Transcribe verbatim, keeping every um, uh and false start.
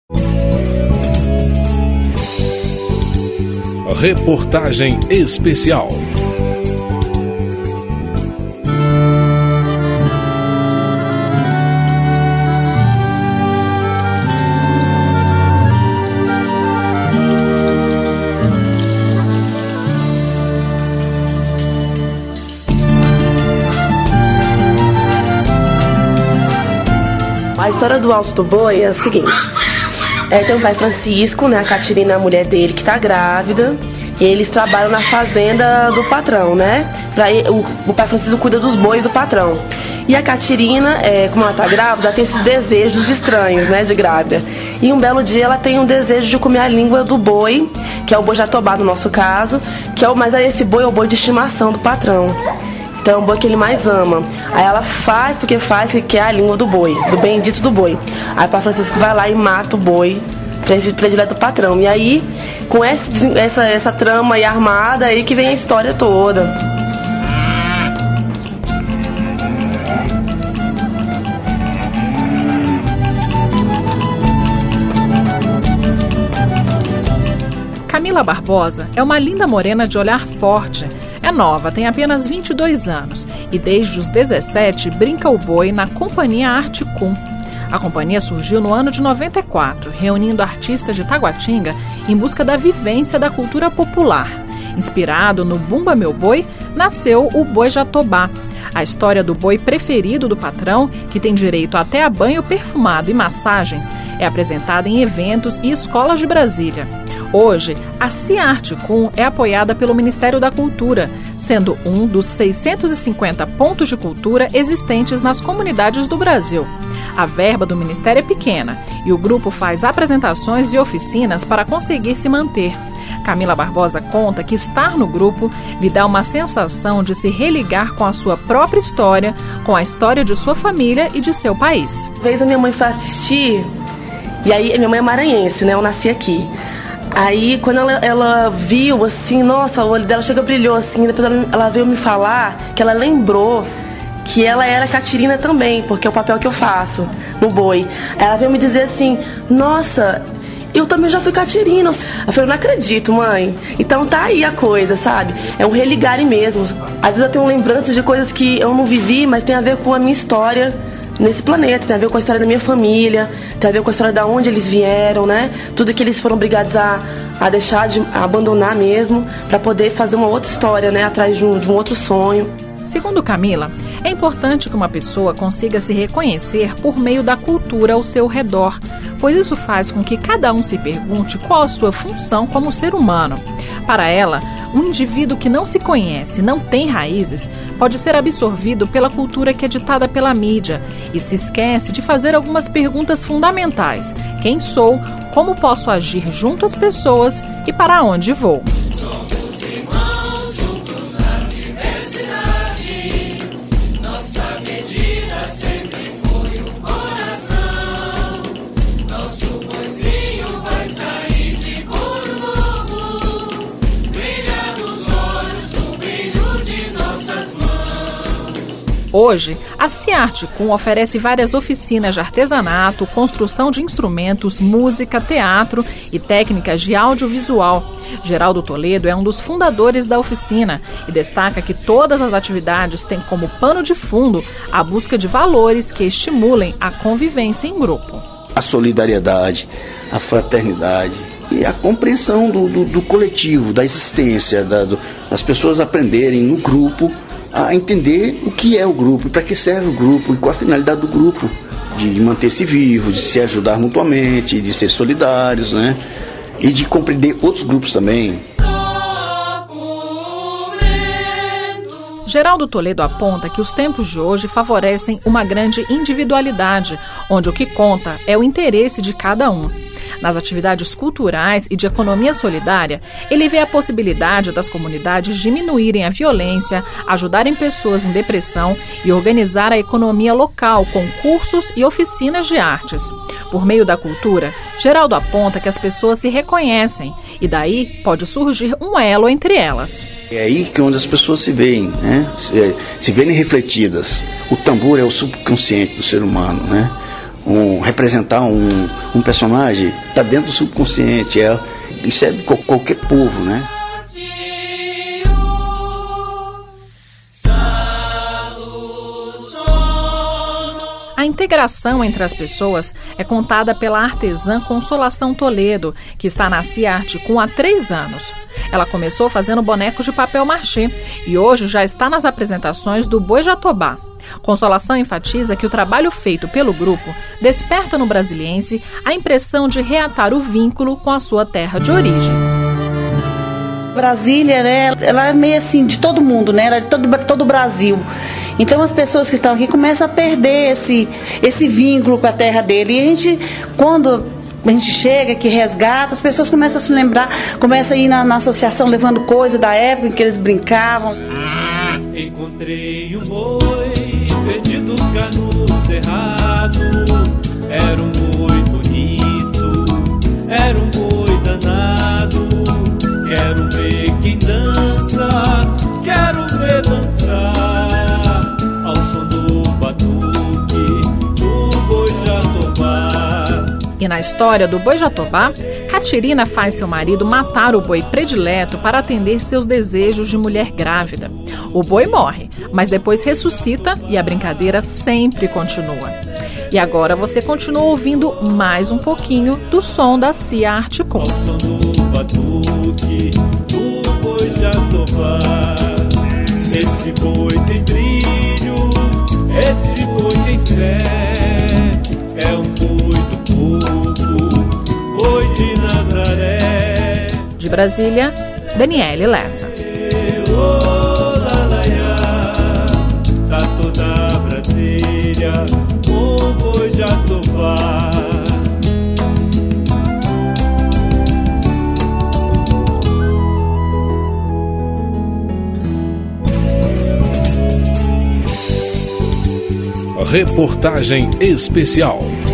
Reportagem especial. A história do Alto do Boi é o seguinte: é, tem o pai Francisco, né, a Catirina, a mulher dele, que tá grávida, e eles trabalham na fazenda do patrão, né? Pra ele, o, o pai Francisco cuida dos bois do patrão. E a Catirina, é, como ela tá grávida, ela tem esses desejos estranhos, né, de grávida. E um belo dia ela tem um desejo de comer a língua do boi, que é o boi jatobá no nosso caso, que é o, mas aí esse boi é o boi de estimação do patrão. Então é o boi que ele mais ama. Aí ela faz porque faz que quer a língua do boi, do bendito do boi. Aí o pai Francisco vai lá e mata o boi predileto do patrão. E aí, com esse, essa, essa trama aí armada, aí que vem a história toda. Camila Barbosa é uma linda morena de olhar forte. É nova, tem apenas vinte e dois anos e desde os dezessete brinca o boi na Companhia Articum. A companhia surgiu no ano de noventa e quatro, reunindo artistas de Taguatinga em busca da vivência da cultura popular. Inspirado no Bumba Meu Boi, nasceu o Boi Jatobá, a história do boi preferido do patrão, que tem direito até a banho perfumado e massagens, é apresentada em eventos e escolas de Brasília. Hoje, a Ciarticum é apoiada pelo Ministério da Cultura, sendo um dos seiscentos e cinquenta pontos de cultura existentes nas comunidades do Brasil. A verba do Ministério é pequena e o grupo faz apresentações e oficinas para conseguir se manter. Camila Barbosa conta que estar no grupo lhe dá uma sensação de se religar com a sua própria história, com a história de sua família e de seu país. Uma vez a minha mãe foi assistir, e aí minha mãe é maranhense, né? Eu nasci aqui. Aí, quando ela, ela viu, assim, nossa, o olho dela chega brilhou, assim, depois ela, ela veio me falar que ela lembrou que ela era Catirina também, porque é o papel que eu faço no boi. Ela veio me dizer assim, nossa, eu também já fui Catirina. Eu falei, não acredito, mãe. Então tá aí a coisa, sabe? É um religarem mesmo. Às vezes eu tenho lembranças de coisas que eu não vivi, mas tem a ver com a minha história nesse planeta, tem a ver com a história da minha família, tem a ver com a história de onde eles vieram, né? Tudo que eles foram obrigados a, a deixar, de a abandonar mesmo, para poder fazer uma outra história, né? Atrás de um, de um outro sonho. Segundo Camila, é importante que uma pessoa consiga se reconhecer por meio da cultura ao seu redor, pois isso faz com que cada um se pergunte qual a sua função como ser humano. Para ela, um indivíduo que não se conhece, não tem raízes, pode ser absorvido pela cultura que é ditada pela mídia e se esquece de fazer algumas perguntas fundamentais. Quem sou? Como posso agir junto às pessoas? E para onde vou? Hoje, a Ciarticum oferece várias oficinas de artesanato, construção de instrumentos, música, teatro e técnicas de audiovisual. Geraldo Toledo é um dos fundadores da oficina e destaca que todas as atividades têm como pano de fundo a busca de valores que estimulem a convivência em grupo. A solidariedade, a fraternidade e a compreensão do, do, do coletivo, da existência, da, do, das pessoas aprenderem no grupo a entender o que é o grupo, para que serve o grupo e qual a finalidade do grupo, de manter-se vivo, de se ajudar mutuamente, de ser solidários, né? E de compreender outros grupos também. Geraldo Toledo aponta que os tempos de hoje favorecem uma grande individualidade, onde o que conta é o interesse de cada um. Nas atividades culturais e de economia solidária, ele vê a possibilidade das comunidades diminuírem a violência, ajudarem pessoas em depressão e organizar a economia local com cursos e oficinas de artes. Por meio da cultura, Geraldo aponta que as pessoas se reconhecem e daí pode surgir um elo entre elas. É aí que onde as pessoas se veem, né? se, se veem refletidas. O tambor é o subconsciente do ser humano, né? um, representar um, um personagem, está dentro do subconsciente. É, isso é de qualquer povo, né? A integração entre as pessoas é contada pela artesã Consolação Toledo, que está na Cia Arte Com há três anos. Ela começou fazendo bonecos de papel machê e hoje já está nas apresentações do Boi Jatobá. Consolação enfatiza que o trabalho feito pelo grupo desperta no brasiliense a impressão de reatar o vínculo com a sua terra de origem. Brasília, né, ela é meio assim de todo mundo, né, ela é de todo, todo o Brasil. Então as pessoas que estão aqui começam a perder esse, esse vínculo com a terra dele. E a gente, quando a gente chega, que resgata, as pessoas começam a se lembrar, começam a ir na, na associação levando coisa da época em que eles brincavam. Encontrei um boi perdido cá no cerrado. Era um boi bonito, era um boi danado. Quero ver quem dança, quero ver dançar ao som do batuque do Boi Jatobá. E na história do Boi Jatobá, Catirina faz seu marido matar o boi predileto para atender seus desejos de mulher grávida. O boi morre, mas depois ressuscita e a brincadeira sempre continua. E agora você continua ouvindo mais um pouquinho do som da Cia Arte Com. Ao som do batuque do Boi Jatobá. Esse boi tem brilho, esse boi tem fé. É um boi do povo, boi de Nazaré. De Brasília, Daniele Lessa. Tá toda Brasília com Boi Jatobá. Reportagem especial.